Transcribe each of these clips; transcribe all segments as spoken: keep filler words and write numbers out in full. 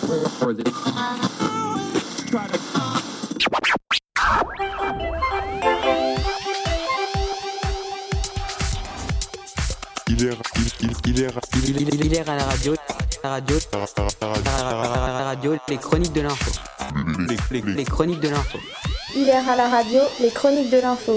Il est, il, il, il est, il, il, il est à la radio, la radio, la radio, les chroniques de l'info. Les, les, les chroniques de l'info. Il est à la radio, les chroniques de l'info.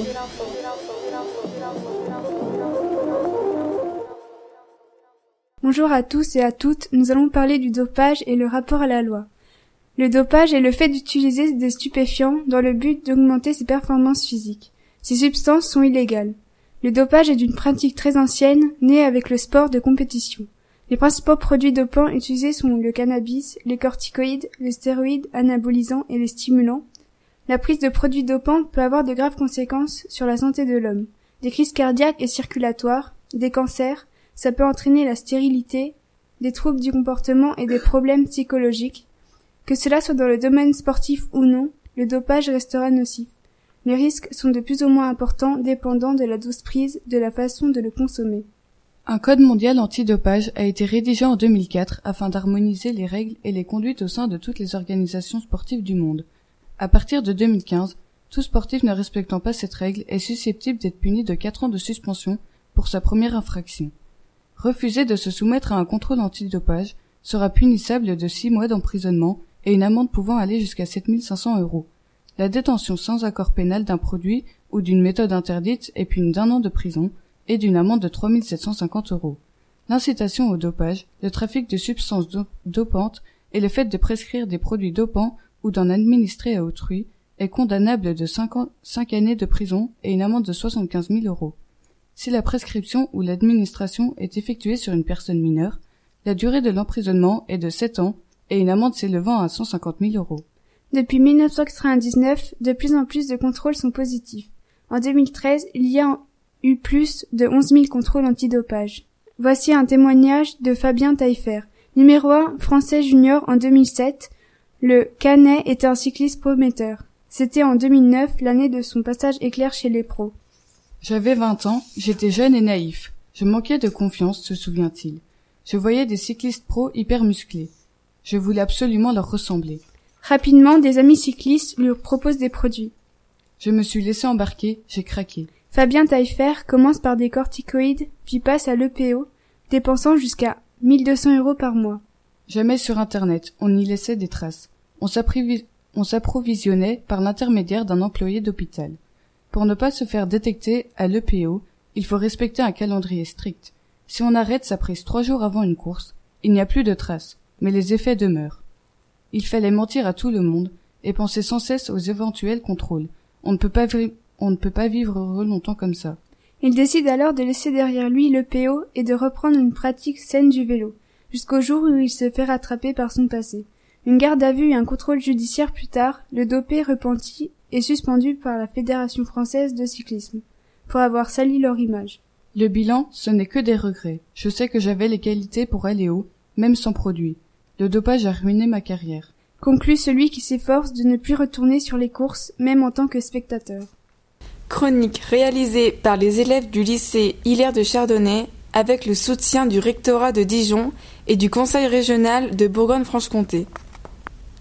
Bonjour à tous et à toutes, nous allons parler du dopage et le rapport à la loi. Le dopage est le fait d'utiliser des stupéfiants dans le but d'augmenter ses performances physiques. Ces substances sont illégales. Le dopage est d'une pratique très ancienne, née avec le sport de compétition. Les principaux produits dopants utilisés sont le cannabis, les corticoïdes, les stéroïdes anabolisants et les stimulants. La prise de produits dopants peut avoir de graves conséquences sur la santé de l'homme. Des crises cardiaques et circulatoires, des cancers, ça peut entraîner la stérilité, des troubles du comportement et des problèmes psychologiques. Que cela soit dans le domaine sportif ou non, le dopage restera nocif. Les risques sont de plus ou moins importants dépendant de la dose prise, de la façon de le consommer. Un code mondial antidopage a été rédigé en deux mille quatre afin d'harmoniser les règles et les conduites au sein de toutes les organisations sportives du monde. À partir de deux mille quinze, tout sportif ne respectant pas cette règle est susceptible d'être puni de quatre ans de suspension pour sa première infraction. Refuser de se soumettre à un contrôle antidopage sera punissable de six mois d'emprisonnement et une amende pouvant aller jusqu'à sept mille cinq cents euros. La détention sans accord pénal d'un produit ou d'une méthode interdite est punie d'un an de prison et d'une amende de trois mille sept cent cinquante euros. L'incitation au dopage, le trafic de substances do- dopantes et le fait de prescrire des produits dopants ou d'en administrer à autrui est condamnable de cinq années de prison et une amende de soixante-quinze mille euros. Si la prescription ou l'administration est effectuée sur une personne mineure, la durée de l'emprisonnement est de sept ans et une amende s'élevant à cent cinquante mille euros. Depuis mille neuf cent quatre-vingt-dix-neuf, de plus en plus de contrôles sont positifs. En deux mille treize, il y a eu plus de onze mille contrôles antidopage. Voici un témoignage de Fabien Taillefer. Numéro un français junior en deux mille sept, le Canet était un cycliste prometteur. C'était en deux mille neuf, l'année de son passage éclair chez les pros. J'avais vingt ans, j'étais jeune et naïf. Je manquais de confiance, se souvient-il. Je voyais des cyclistes pros hyper musclés. Je voulais absolument leur ressembler. Rapidement, des amis cyclistes lui proposent des produits. Je me suis laissé embarquer, j'ai craqué. Fabien Taillefer commence par des corticoïdes, puis passe à l'E P O, dépensant jusqu'à mille deux cents euros par mois. Jamais sur Internet, on y laissait des traces. On s'approvi- on s'approvisionnait par l'intermédiaire d'un employé d'hôpital. Pour ne pas se faire détecter à l'E P O, il faut respecter un calendrier strict. Si on arrête sa prise trois jours avant une course, il n'y a plus de traces, mais les effets demeurent. Il fallait mentir à tout le monde et penser sans cesse aux éventuels contrôles. On ne peut pas, vi- on ne peut pas vivre heureux longtemps comme ça. Il décide alors de laisser derrière lui l'E P O et de reprendre une pratique saine du vélo, jusqu'au jour où il se fait rattraper par son passé. Une garde à vue et un contrôle judiciaire plus tard, le dopé repenti est suspendu par la Fédération française de cyclisme, pour avoir sali leur image. Le bilan, ce n'est que des regrets. Je sais que j'avais les qualités pour aller haut, même sans produit. Le dopage a ruiné ma carrière. Conclut celui qui s'efforce de ne plus retourner sur les courses, même en tant que spectateur. Chronique réalisée par les élèves du lycée Hilaire de Chardonnay avec le soutien du rectorat de Dijon et du conseil régional de Bourgogne-Franche-Comté.